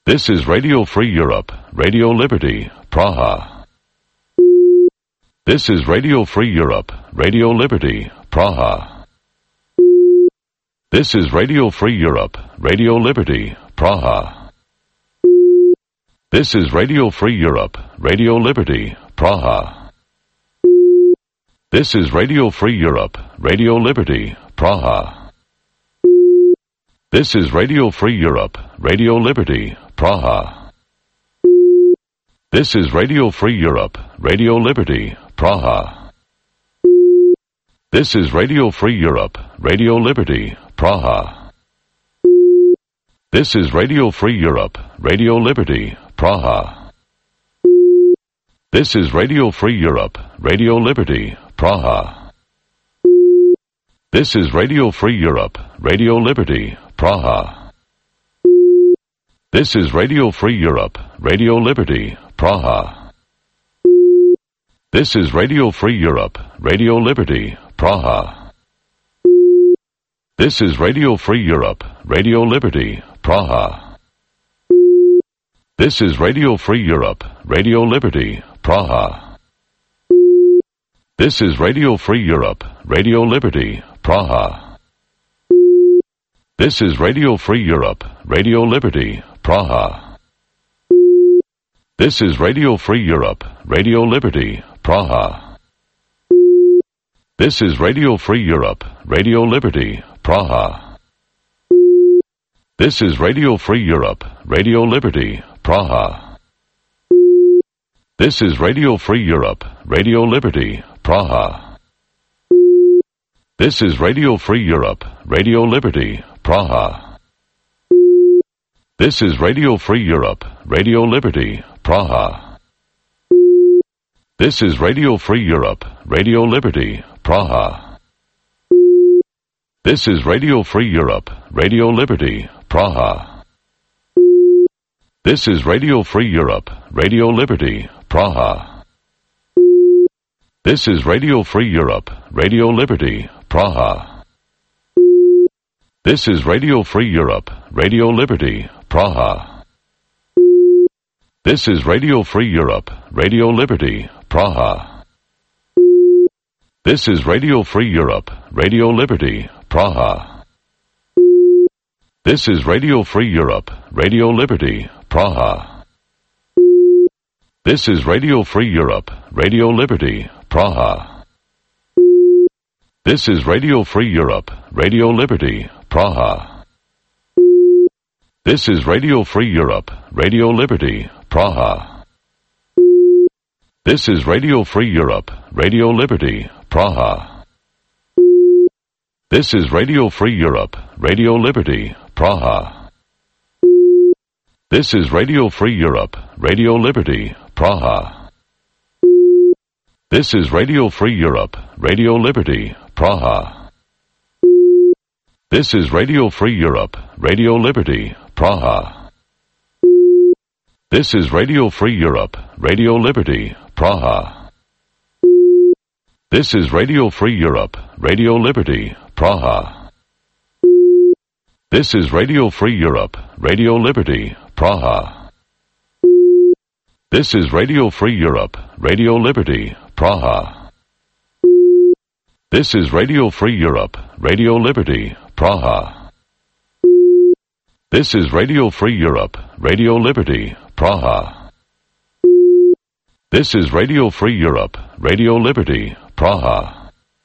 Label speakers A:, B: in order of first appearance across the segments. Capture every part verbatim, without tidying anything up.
A: This is Radio Free Europe, Radio Liberty, Praha. This is Radio Free Europe, Radio Liberty, Praha. This is Radio Free Europe, Radio Liberty, Praha. This is Radio Free Europe, Radio Liberty, Praha. This is Radio Free Europe, Radio Liberty, Praha. This is Radio Free Europe, Radio Liberty, Praha. This is Radio Free Europe, Radio Liberty, Praha. This is Radio Free Europe, Radio Liberty, Praha. This is Radio Free Europe, Radio Liberty, Praha. This is Radio Free Europe, Radio Liberty, Praha. This is Radio Free Europe, Radio Liberty, Praha. This is Radio Free Europe, Radio Liberty, Praha. This is Radio Free Europe, Radio Liberty, Praha. This is Radio Free Europe, Radio Liberty, Praha. This is Radio Free Europe, Radio Liberty, Praha. This is Radio Free Europe, Radio Liberty, Praha. This is Radio Free Europe, Radio Liberty, Praha. This is Radio Free Europe, Radio Liberty, Praha. This is Radio Free Europe, Radio Liberty, Praha. This is Radio Free Europe, Radio Liberty, Praha. This is Radio Free Europe, Radio Liberty, Praha. This is Radio Free Europe, Radio Liberty, Praha. This is Radio Free Europe, Radio Liberty, Praha. This is Radio Free Europe, Radio Liberty, Praha. This is Radio Free Europe, Radio Liberty, Praha. This is Radio Free Europe, Radio Liberty, Praha. This is Radio Free Europe, Radio Liberty, Praha. This is Radio Free Europe, Radio Liberty, Praha. This is Radio Free Europe, Radio Liberty, Praha. This is Radio Free Europe, Radio Liberty, Praha. This is Radio Free Europe, Radio Liberty, Praha. This is Radio Free Europe, Radio Liberty, Praha. This is Radio Free Europe, Radio Liberty, Praha. This is Radio Free Europe, Radio Liberty, Praha. This is Radio Free Europe, Radio Liberty, Praha. This is Radio Free Europe, Radio Liberty, Praha. This is Radio Free Europe, Radio Liberty, Praha. This is Radio Free Europe, Radio Liberty, Praha. This is Radio Free Europe, Radio Liberty, Praha. This is Radio Free Europe, Radio Liberty, Praha. This is Radio Free Europe, Radio Liberty, Praha. This is Radio Free Europe, Radio Liberty, Praha. This is Radio Free Europe, Radio Liberty, Praha. This is Radio Free Europe, Radio Liberty, Praha. This is Radio Free Europe, Radio Liberty, Praha. This is Radio Free Europe, Radio Liberty, Praha.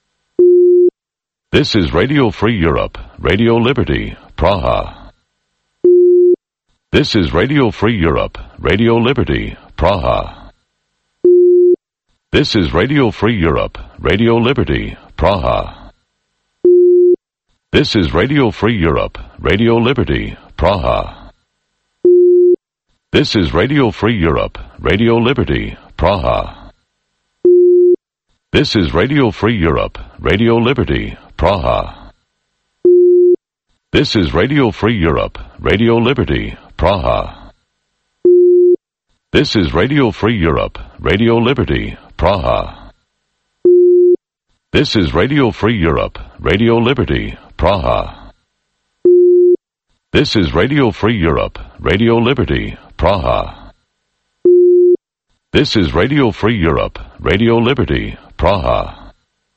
A: This is Radio Free Europe, Radio Liberty, Praha. This is Radio Free Europe, Radio Liberty, Praha. This is Radio Free Europe, Radio Liberty, Praha. This is Radio Free Europe, Radio Liberty, Praha. This is Radio Free Europe, Radio Liberty, Praha. This is Radio Free Europe, Radio Liberty, Praha. This is Radio Free Europe, Radio Liberty, Praha. This is Radio Free Europe, Radio Liberty, Praha. This is Radio Free Europe, Radio Liberty, Praha. This is Radio Free Europe, Radio Liberty, Praha. This is Radio Free Europe, Radio Liberty, Praha.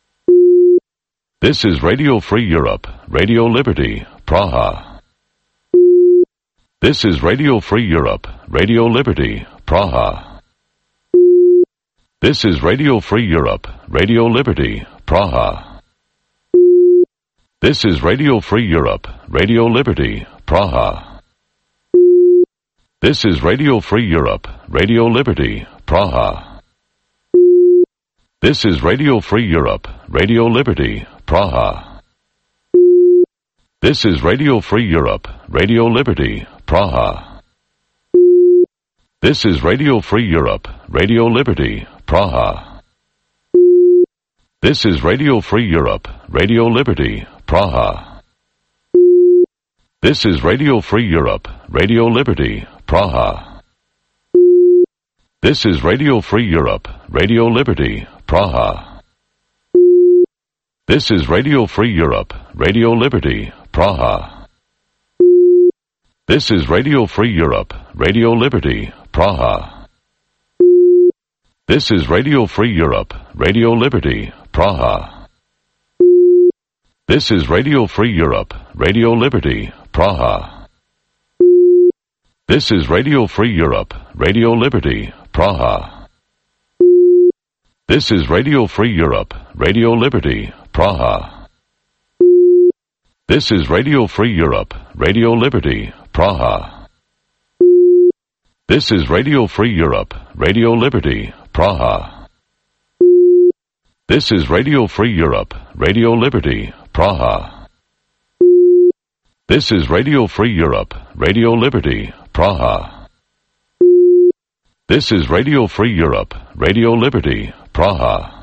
A: This is Radio Free Europe, Radio Liberty, Praha. This is Radio Free Europe, Radio Liberty, Praha. This is Radio Free Europe, Radio Liberty, Praha. This is Radio Free Europe, Radio Liberty, Praha. This is Radio Free Europe, Radio Liberty, Praha. This is Radio Free Europe, Radio Liberty, Praha. This is Radio Free Europe, Radio Liberty, Praha. This is Radio Free Europe, Radio Liberty, Praha. This is Radio Free Europe, Radio Liberty, Praha. This is Radio Free Europe, Radio Liberty, Praha. This is Radio Free Europe, Radio Liberty, Praha. This is Radio Free Europe, Radio Liberty, Praha. This is Radio Free Europe, Radio Liberty, Praha. This is Radio Free Europe, Radio Liberty, Praha. This is Radio Free Europe, Radio Liberty, Praha. This is Radio Free Europe, Radio Liberty, Praha. This is Radio Free Europe, Radio Liberty, Praha. This is Radio Free Europe, Radio Liberty, Praha. This is Radio Free Europe, Radio Liberty, Praha. This is Radio Free Europe, Radio Liberty, Praha. This is Radio Free Europe, Radio Liberty, Praha. This is Radio Free Europe, Radio Liberty, Praha.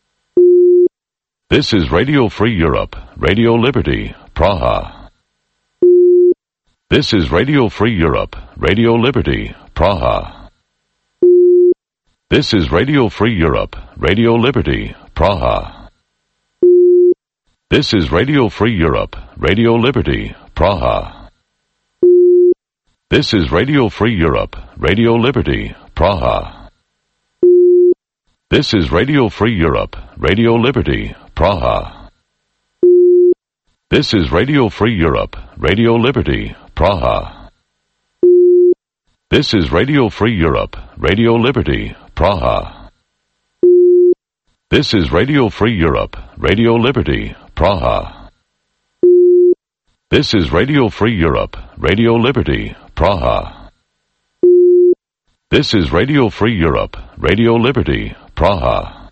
A: This is Radio Free Europe, Radio Liberty, Praha. This is Radio Free Europe, Radio Liberty, Praha. This is Radio Free Europe, Radio Liberty, Praha. This is Radio Free Europe, Radio Liberty, Praha. This is Radio Free Europe, Radio Liberty, Praha. This is Radio Free Europe, Radio Liberty, Praha. This is Radio Free Europe, Radio Liberty, Praha. This is Radio Free Europe, Radio Liberty, Praha. This is Radio Free Europe, Radio Liberty, Praha. This is Radio Free Europe, Radio Liberty, Praha. This is Radio Free Europe, Radio Liberty, Praha.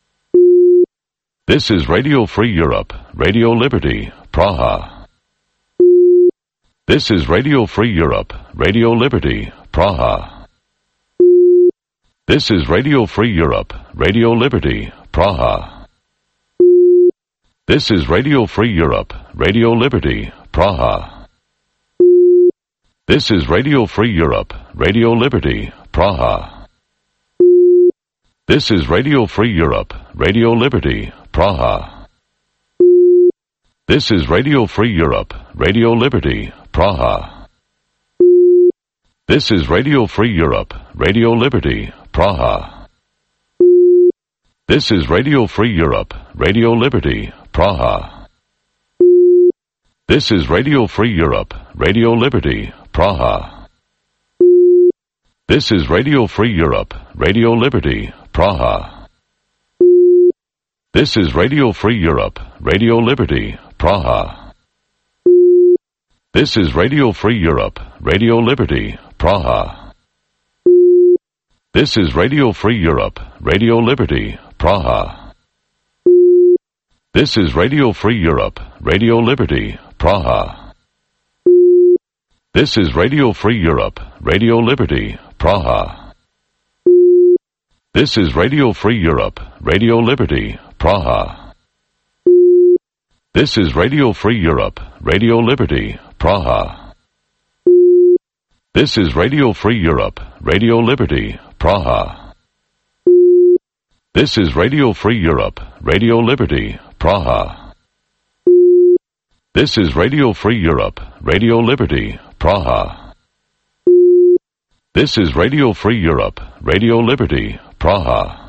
A: This is Radio Free Europe, Radio Liberty, Praha. This is Radio Free Europe, Radio Liberty, Praha. This is Radio Free Europe, Radio Liberty, Praha. This is Radio Free Europe, Radio Liberty, Praha. This is Radio Free Europe, Radio Liberty, Praha. This is Radio Free Europe, Radio Liberty, Praha. This is Radio Free Europe, Radio Liberty, Praha. This is Radio Free Europe, Radio Liberty, Praha. This is Radio Free Europe, Radio Liberty, Praha. This is Radio Free Europe, Radio Liberty, Praha. This is Radio Free Europe, Radio Liberty, Praha. This is Radio Free Europe, Radio Liberty, Praha. This is Radio Free Europe, Radio Liberty, Praha. This is Radio Free Europe, Radio Liberty, Praha. This is Radio Free Europe, Radio Liberty, Praha. This is Radio Free Europe, Radio Liberty, Praha. This is Radio Free Europe, Radio Liberty, Praha. This is Radio Free Europe, Radio Liberty, Praha. This is Radio Free Europe, Radio Liberty, Praha. This is Radio Free Europe, Radio Liberty, Praha. This is Radio Free Europe, Radio Liberty, Praha. This is Radio Free Europe, Radio Liberty, Praha.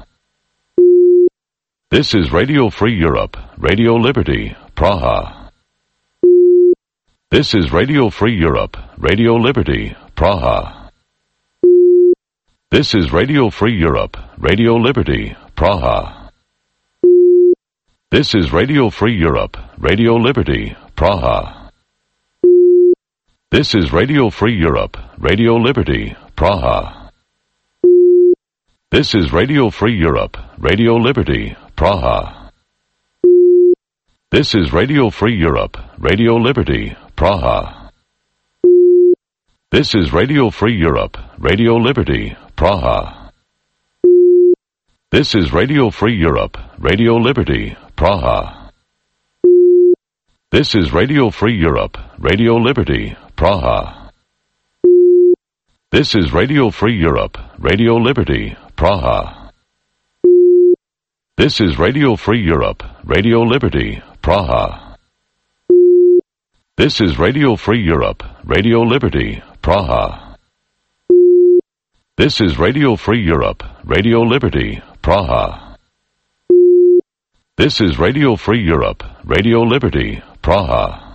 A: This is Radio Free Europe, Radio Liberty, Praha. This is Radio Free Europe, Radio Liberty, Praha. This is Radio Free Europe, Radio Liberty, Praha. This is Radio Free Europe, Radio Liberty, Praha. This is Radio Free Europe, Radio Liberty, Praha. This is Radio Free Europe, Radio Liberty, Praha. This is Radio Free Europe, Radio Liberty, Praha. This is Radio Free Europe, Radio Liberty, Praha. This is Radio Free Europe, Radio Liberty, Praha. This is Radio Free Europe, Radio Liberty, Praha. This is Radio Free Europe, Radio Liberty, Praha. This is Radio Free Europe, Radio Liberty, Praha. This is Radio Free Europe, Radio Liberty, Praha. This is Radio Free Europe, Radio Liberty, Praha. This is Radio Free Europe, Radio Liberty, Praha.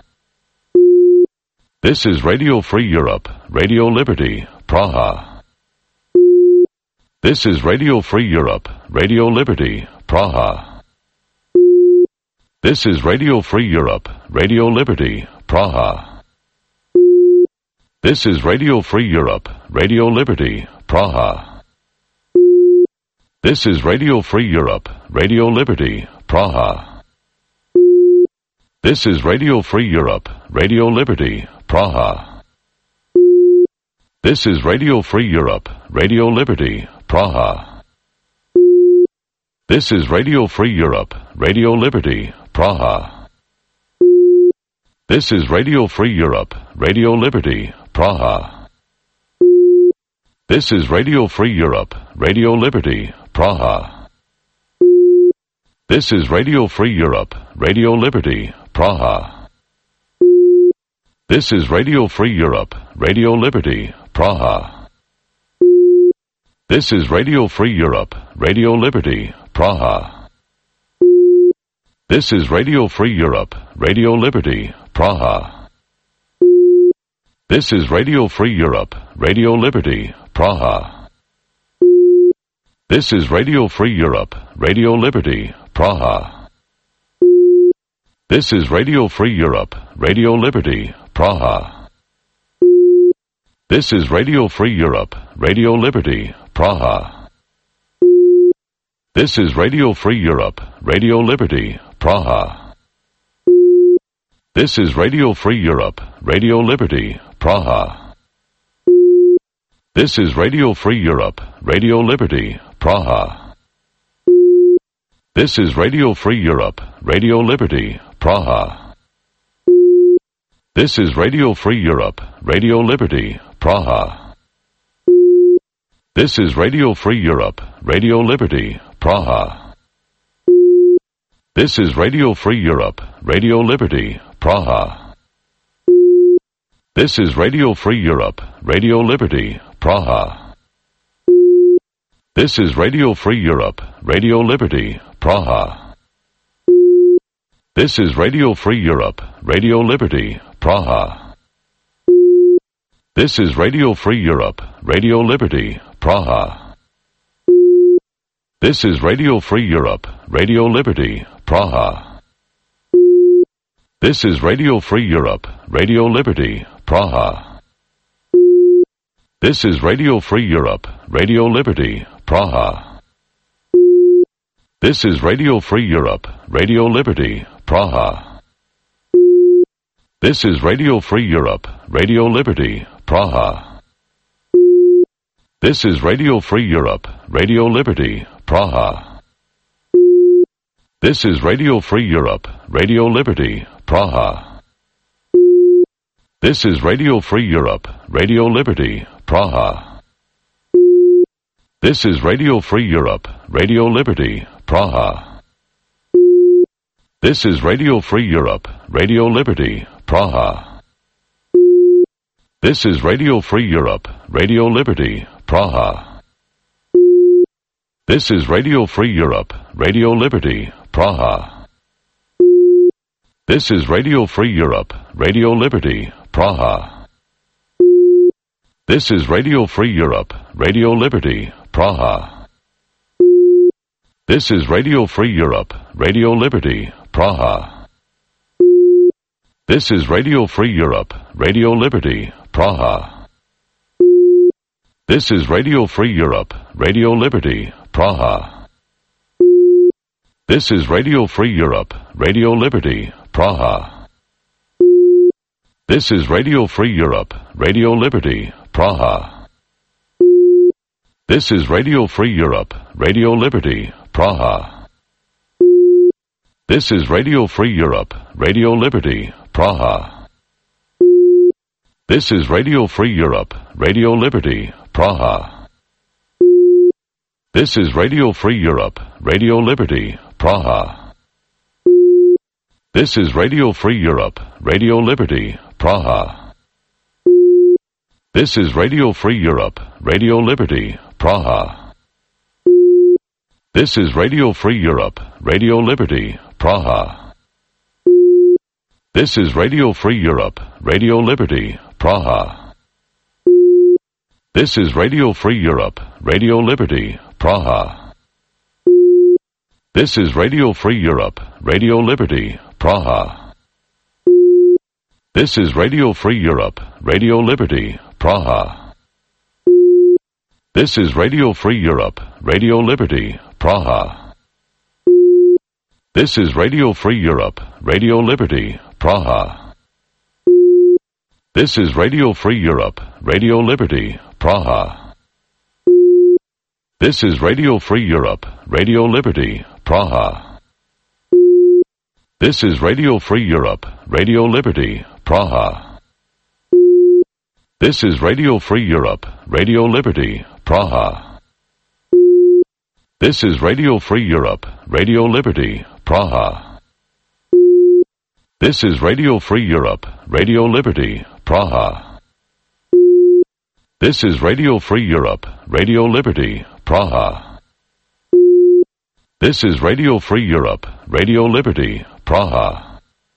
A: This is Radio Free Europe, Radio Liberty, Praha. This is Radio Free Europe, Radio Liberty, Praha. This is Radio Free Europe, Radio Liberty, Praha. This is Radio Free Europe, Radio Liberty, Praha. This is Radio Free Europe, Radio Liberty, Praha. This is Radio Free Europe, Radio Liberty, Praha. This is Radio Free Europe, Radio Liberty, Praha. This is Radio Free Europe, Radio Liberty, Praha. This is Radio Free Europe, Radio Liberty, Praha. This is Radio Free Europe, Radio Liberty, Praha. This is Radio Free Europe, Radio Liberty, Praha. This is Radio Free Europe, Radio Liberty, Praha. This is Radio Free Europe, Radio Liberty, Praha. This is Radio Free Europe, Radio Liberty, Praha. This is Radio Free Europe, Radio Liberty, Praha. This is Radio Free Europe, Radio Liberty, Praha. This is Radio Free Europe, Radio Liberty, Praha. This is Radio Free Europe, Radio Liberty, Praha. This is Radio Free Europe, Radio Liberty, Praha. This is Radio Free Europe, Radio Liberty, Praha. This is Radio Free Europe, Radio Liberty, Praha. This is Radio Free Europe, Radio Liberty, Praha. This is Radio Free Europe, Radio Liberty, Praha. This is Radio Free Europe, Radio Liberty, Praha. This is Radio Free Europe, Radio Liberty, Praha. This is Radio Free Europe, Radio Liberty, Praha. This is Radio Free Europe, Radio Liberty, Praha. This is Radio Free Europe, Radio Liberty, Praha. This is Radio Free Europe, Radio Liberty, Praha. This is Radio Free Europe, Radio Liberty, Praha. This is Radio Free Europe, Radio Liberty, Praha. This is Radio Free Europe, Radio Liberty, Praha. This is Radio Free Europe, Radio Liberty, Praha. This is Radio Free Europe, Radio Liberty, Praha. This is Radio Free Europe, Radio Liberty, Praha. This is Radio Free Europe, Radio Liberty, Praha. This is Radio Free Europe, Radio Liberty, Praha. This is Radio Free Europe, Radio Liberty, Praha. This is Radio Free Europe, Radio Liberty, Praha. This is Radio Free Europe, Radio Liberty, Praha. This is Radio Free Europe, Radio Liberty, Praha. This is Radio Free Europe, Radio Liberty, Praha. This is Radio Free Europe, Radio Liberty, Praha. This is Radio Free Europe, Radio Liberty, Praha. This is Radio Free Europe, Radio Liberty, Praha. This is Radio Free Europe, Radio Liberty, Praha. This is Radio Free Europe, Radio Liberty, Praha. This is Radio Free Europe, Radio Liberty, Praha. This is Radio Free Europe, Radio Liberty, Praha. This is Radio Free Europe, Radio Liberty, Praha. This is Radio Free Europe, Radio Liberty, Praha. This is Radio Free Europe, Radio Liberty, Praha. This is Radio Free Europe, Radio Liberty, Praha. This is Radio Free Europe, Radio Liberty, Praha. This is Radio Free Europe, Radio Liberty, Praha. This is Radio Free Europe, Radio Liberty, Praha. This is Radio Free Europe, Radio Liberty, Praha. This is Radio Free Europe, Radio Liberty, Praha. This is Radio Free Europe, Radio Liberty, Praha. This is Radio Free Europe, Radio Liberty, Praha. This is Radio Free Europe, Radio Liberty, Praha. This is Radio Free Europe, Radio Liberty, Praha. This is Radio Free Europe, Radio Liberty, Praha. This is Radio Free Europe, Radio Liberty, Praha. This is Radio Free Europe, Radio Liberty, Praha. This is Radio Free Europe, Radio Liberty, Praha. This is Radio Free Europe, Radio Liberty, Praha. This is Radio Free Europe, Radio Liberty, Praha. This is Radio Free Europe, Radio Liberty, Praha.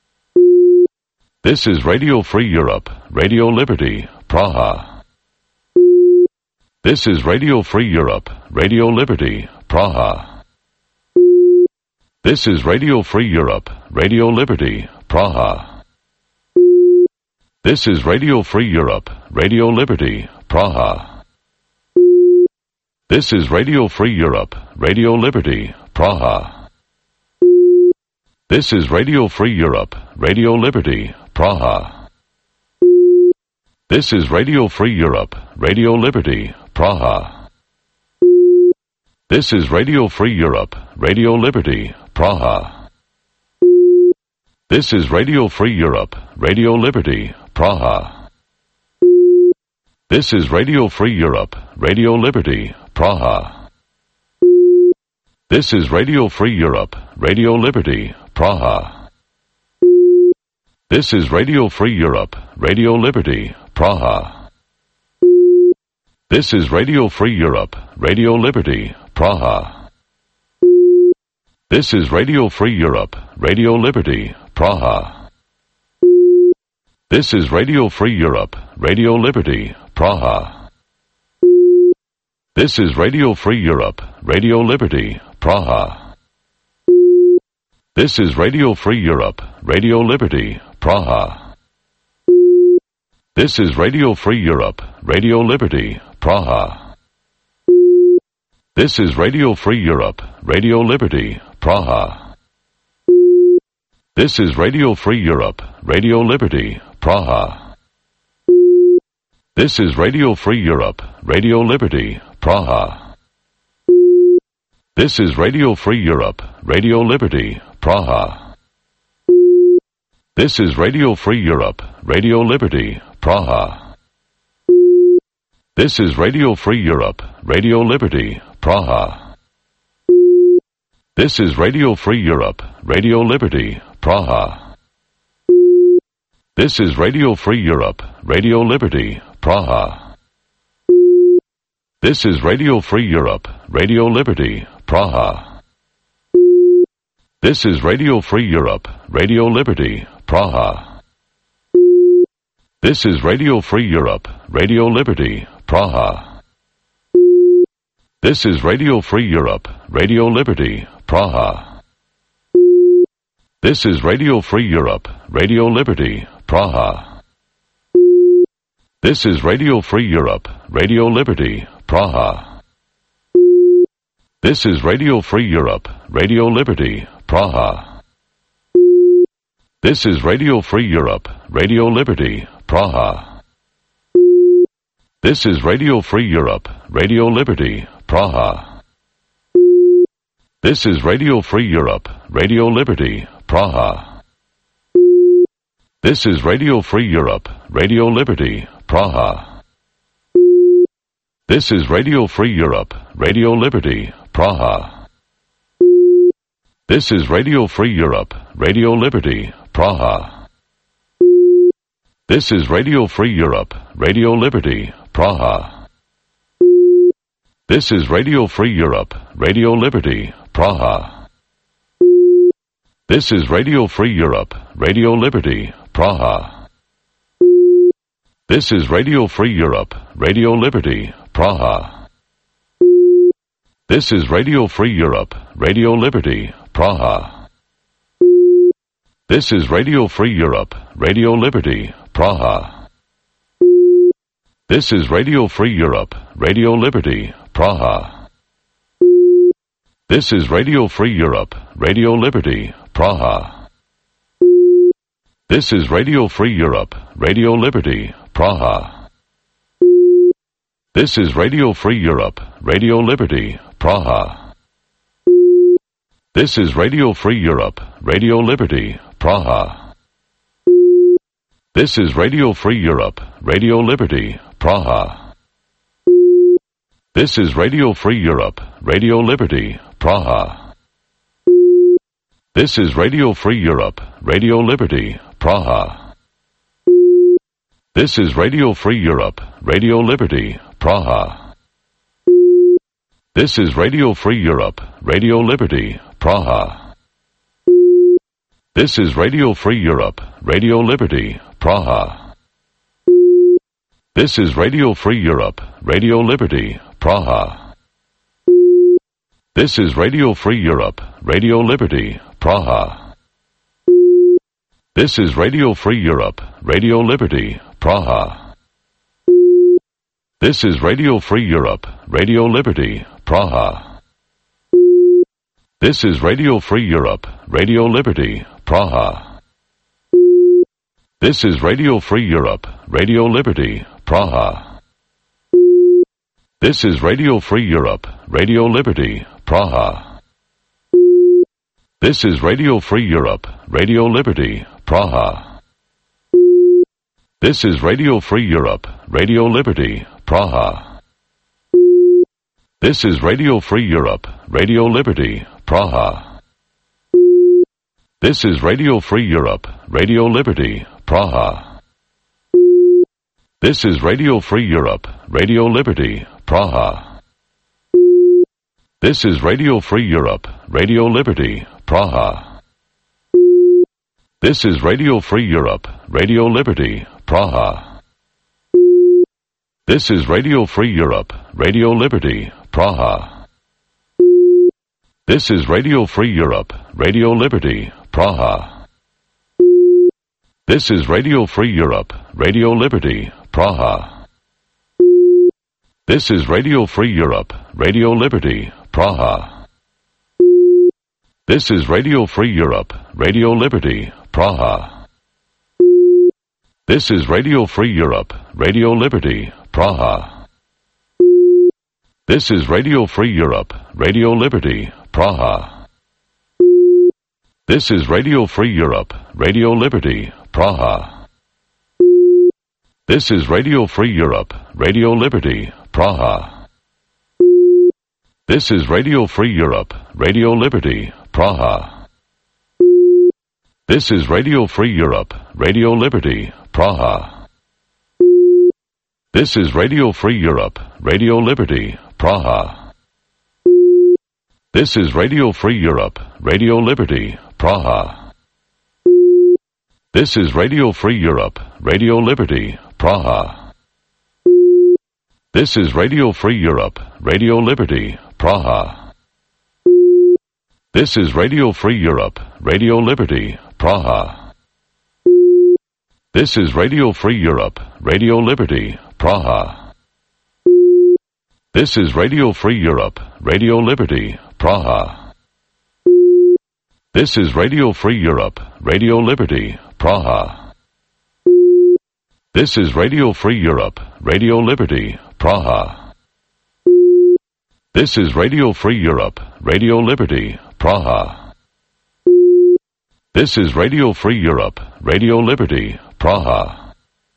A: This is Radio Free Europe, Radio Liberty, Praha. This is Radio Free Europe, Radio Liberty, Praha. This is Radio Free Europe, Radio Liberty, Praha. This is Radio Free Europe, Radio Liberty, Praha. This is Radio Free Europe, Radio Liberty, Praha. This is Radio Free Europe, Radio Liberty, Praha. This is Radio Free Europe, Radio Liberty, Praha. This is Radio Free Europe, Radio Liberty, Praha. This is Radio Free Europe, Radio Liberty, Praha. This is Radio Free Europe, Radio Liberty, Praha. This is Radio Free Europe, Radio Liberty, Praha. This is Radio Free Europe, Radio Liberty, Praha. This is Radio Free Europe, Radio Liberty, Praha. This is Radio Free Europe, Radio Liberty, Praha. This is Radio Free Europe, Radio Liberty, Praha. This is Radio Free Europe, Radio Liberty, Praha. This is Radio Free Europe, Radio Liberty, Praha. This is Radio Free Europe, Radio Liberty, Praha. This is Radio Free Europe, Radio Liberty, Praha. This is Radio Free Europe, Radio Liberty, Praha. This is Radio Free Europe, Radio Liberty, Praha. This is Radio Free Europe, Radio Liberty, Praha. This is Radio Free Europe, Radio Liberty, Praha. This is Radio Free Europe, Radio Liberty, Praha. This is Radio Free Europe, Radio Liberty, Praha. This is Radio Free Europe, Radio Liberty, Praha. This is Radio Free Europe, Radio Liberty, Praha. This is Radio Free Europe, Radio Liberty, Praha. This is Radio Free Europe, Radio Liberty, Praha. This is Radio Free Europe, Radio Liberty, Praha. This is Radio Free Europe, Radio Liberty, Praha. This is Radio Free Europe, Radio Liberty, Praha. This is Radio Free Europe, Radio Liberty, Praha. This is Radio Free Europe, Radio Liberty, Praha. This is Radio Free Europe, Radio Liberty, Praha. This is Radio Free Europe, Radio Liberty, Praha. This is Radio Free Europe, Radio Liberty, Praha. This is Radio Free Europe, Radio Liberty, Praha. This is Radio Free Europe, Radio Liberty, Praha. This is Radio Free Europe, Radio Liberty, Praha. This is Radio Free Europe, Radio Liberty, Praha. This is Radio Free Europe, Radio Liberty, Praha. This is Radio Free Europe, Radio Liberty, Praha. This is Radio Free Europe, Radio Liberty, Praha. This is Radio Free Europe, Radio Liberty, Praha. This is Radio Free Europe, Radio Liberty, Praha. This is Radio Free Europe, Radio Liberty, Praha. This is Radio Free Europe, Radio Liberty, Praha. This is Radio Free Europe, Radio Liberty, Praha. This is Radio Free Europe, Radio Liberty, Praha. This is Radio Free Europe, Radio Liberty, Praha. This is Radio Free Europe, Radio Liberty, Praha. This is Radio Free Europe, Radio Liberty, Praha. This is Radio Free Europe, Radio Liberty, Praha. This is Radio Free Europe, Radio Liberty, Praha. This is Radio Free Europe, Radio Liberty, Praha. This is Radio Free Europe, Radio Liberty, Praha. This is Radio Free Europe, Radio Liberty, Praha. This is Radio Free Europe, Radio Liberty, Praha. This is Radio Free Europe, Radio Liberty, Praha. This is Radio Free Europe, Radio Liberty, Praha. This is Radio Free Europe, Radio Liberty, Praha. This is Radio Free Europe, Radio Liberty, Praha. This is Radio Free Europe, Radio Liberty, Praha. This is Radio Free Europe, Radio Liberty, Praha. This is Radio Free Europe, Radio Liberty, Praha. This is Radio Free Europe, Radio Liberty, Praha. This is Radio Free Europe, Radio Liberty, Praha. This is Radio Free Europe, Radio Liberty, Praha. This is Radio Free Europe, Radio Liberty, Praha. This is Radio Free Europe, Radio Liberty, Praha. This is Radio Free Europe, Radio Liberty, Praha. This is Radio Free Europe, Radio Liberty, Praha. This is Radio Free Europe, Radio Liberty, Praha. This is Radio Free Europe, Radio Liberty, Praha. This is Radio Free Europe, Radio Liberty, Praha. This is Radio Free Europe, Radio Liberty, Praha. This is Radio Free Europe, Radio Liberty, Praha. This is Radio Free Europe, Radio Liberty, Praha. This is Radio Free Europe, Radio Liberty, Praha. This is Radio Free Europe, Radio Liberty, Praha. This is Radio Free Europe, Radio Liberty, Praha. This is Radio Free Europe, Radio Liberty, Praha. This is Radio Free Europe, Radio Liberty, Praha. This is Radio Free Europe, Radio Liberty, Praha. This is Radio Free Europe, Radio Liberty, Praha. This is Radio Free Europe, Radio Liberty, Praha. This is Radio Free Europe, Radio Liberty, Praha. This is Radio Free Europe, Radio Liberty, Praha. This is Radio Free Europe, Radio Liberty, Praha. This is Radio Free Europe, Radio Liberty, Praha. This is Radio Free Europe, Radio Liberty, Praha.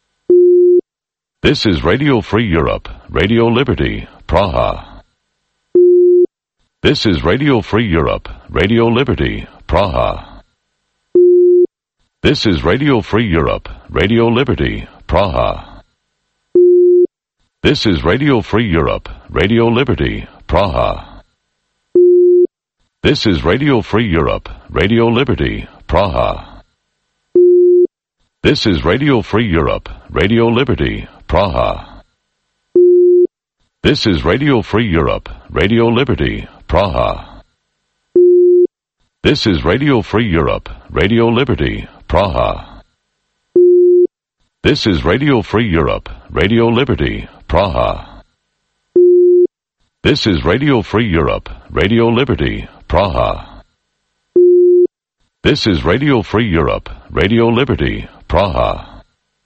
A: This is Radio Free Europe, Radio Liberty, Praha. This is Radio Free Europe, Radio Liberty, Praha. This is Radio Free Europe, Radio Liberty, Praha. This is Radio Free Europe, Radio Liberty, Praha. This is Radio Free Europe, Radio Liberty, Praha. This is Radio Free Europe, Radio Liberty, Praha. This is Radio Free Europe, Radio Liberty, Praha. This is Radio Free Europe, Radio Liberty, Praha. This is Radio Free Europe, Radio Liberty, Praha. This is Radio Free Europe, Radio Liberty, Praha. This is Radio Free Europe, Radio Liberty, Praha.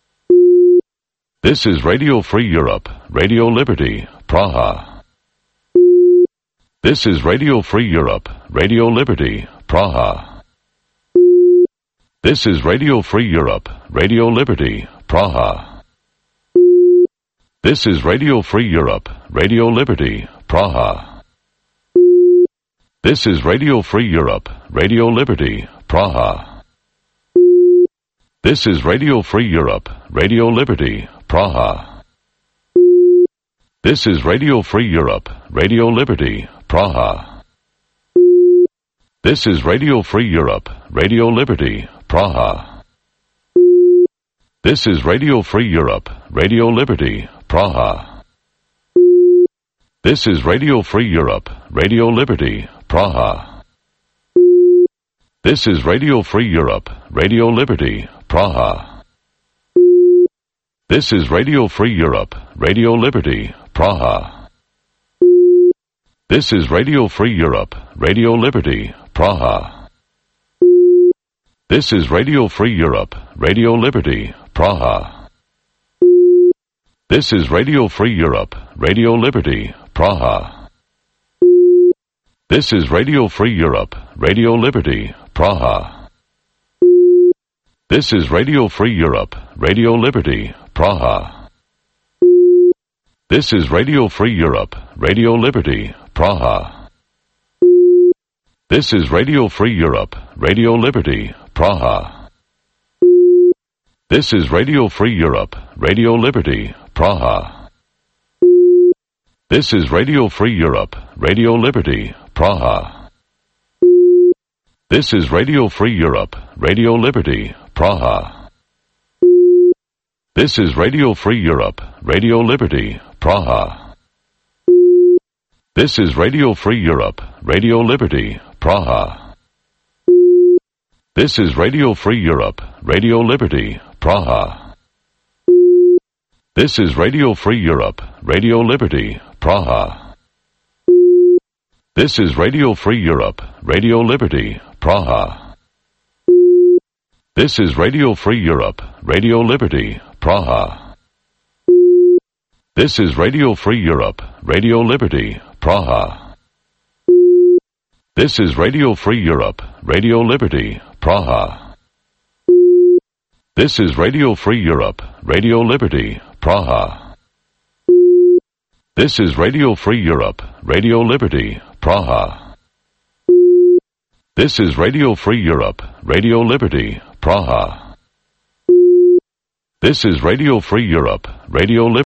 A: This is Radio Free Europe, Radio Liberty, Praha. This is Radio Free Europe, Radio Liberty, Praha. This is Radio Free Europe, Radio Liberty, Praha. This is Radio Free Europe, Radio Liberty, Praha. This is Radio Free Europe, Radio Liberty, Praha. This is Radio Free Europe, Radio Liberty, Praha. This is Radio Free Europe, Radio Liberty, Praha. This is Radio Free Europe, Radio Liberty, Praha. This is Radio Free Europe, Radio Liberty, Praha. This is Radio Free Europe, Radio Liberty, Praha. This is Radio Free Europe, Radio Liberty, Praha. This is Radio Free Europe, Radio Liberty, Praha. This is Radio Free Europe, Radio Liberty, Praha. This is Radio Free Europe, Radio Liberty, Praha. This is Radio Free Europe, Radio Liberty, Praha. This is Radio Free Europe, Radio Liberty, Praha. This is Radio Free Europe, Radio Liberty, Praha. This is Radio Free Europe, Radio Liberty, Praha. This is Radio Free Europe, Radio Liberty, Praha. This is Radio Free Europe, Radio Liberty, Praha. This is Radio Free Europe, Radio Liberty, Praha. This is Radio Free Europe, Radio Liberty, Praha. This is Radio Free Europe, Radio Liberty, Praha. This is Radio Free Europe, Radio Liberty, Praha. This is Radio Free Europe, Radio Liberty, Praha. This is Radio Free Europe, Radio Liberty, Praha. This is Radio Free Europe, Radio Liberty, Praha. This is Radio Free Europe, Radio Liberty, Praha. This is Radio Free Europe, Radio Liberty, Praha. This is Radio Free Europe, Radio Liberty, Praha. This is Radio Free Europe, Radio Liberty, Praha. This is Radio Free Europe, Radio Liberty, Praha. This is Radio Free Europe, Radio Liberty, Praha. This is Radio Free Europe, Radio Liberty.